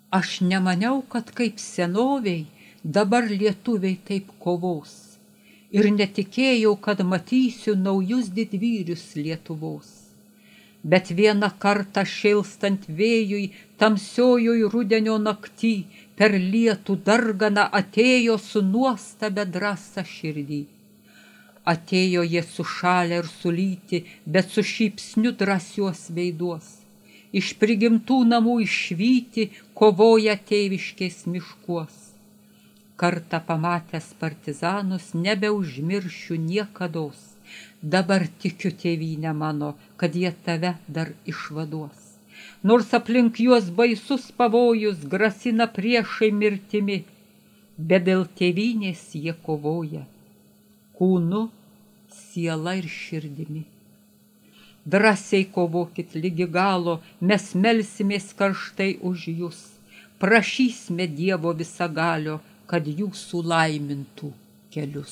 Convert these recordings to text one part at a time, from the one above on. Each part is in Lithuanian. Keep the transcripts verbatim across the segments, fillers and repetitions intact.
Aš nemaniau, kad kaip senoviai dabar lietuviai taip kovos. Ir netikėjau, kad matysiu naujus didvyrius Lietuvos. Bet vieną kartą šėlstant vėjui, tamsiojoj rudenio naktį, per lietų darganą atėjo su nuostabia drąsa širdį. Atėjo jie sušalę ir sulyti, bet su šypsniu drąsios veiduos. Iš prigimtų namų išvyti, kovoja tėviškės miškuos. Kartą pamatęs partizanus, nebeužmiršiu niekados. Dabar tikiu, tėvynė mano, kad jie tave dar išvaduos. Nors aplink juos baisus pavojus, grasina priešai mirtimi, bet dėl tėvynės jie kovoja, kūnu, siela ir širdimi. Drąsiai kovokit lygi galo, mes melsimės karštai už jūs, prašysime Dievo visagalio, kad jūsų laimintų kelius.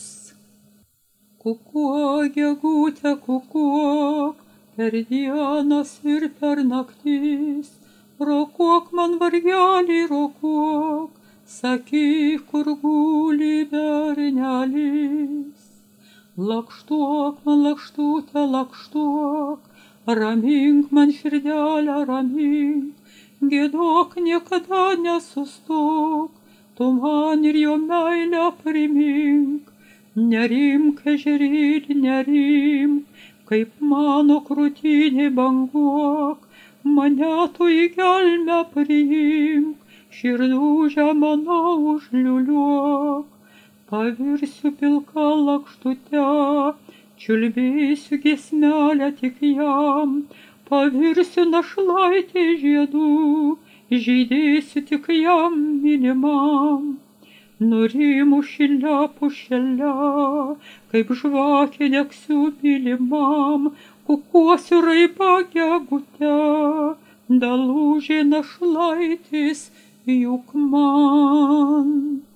Kukuok, gegute, kukuok, per dienas ir per naktis, rokuok man vargelį, rokuok, sakyk, kur guli bernelis. Lakštuok man, lakštute, lakštuok, ramink man širdelę, ramink, giedok niekada nesustok, tu man ir jo meilę primink. Nerimk, ežerėli, nerimk, kaip mano krūtinė banguok, mane tu į gelmę priimk, širdūžę mano užliuliuok. Pavirsiu pilka lakštute, čiulbėsiu giesmelę tik jam, pavirsiu našlaitė žiedų, žydėsiu tik jam mylimam. Nurimu šile pušele, kaip žvakė degsiu mylimam, kukuosiu raibą gegute, dalūžė našlaitis juk man.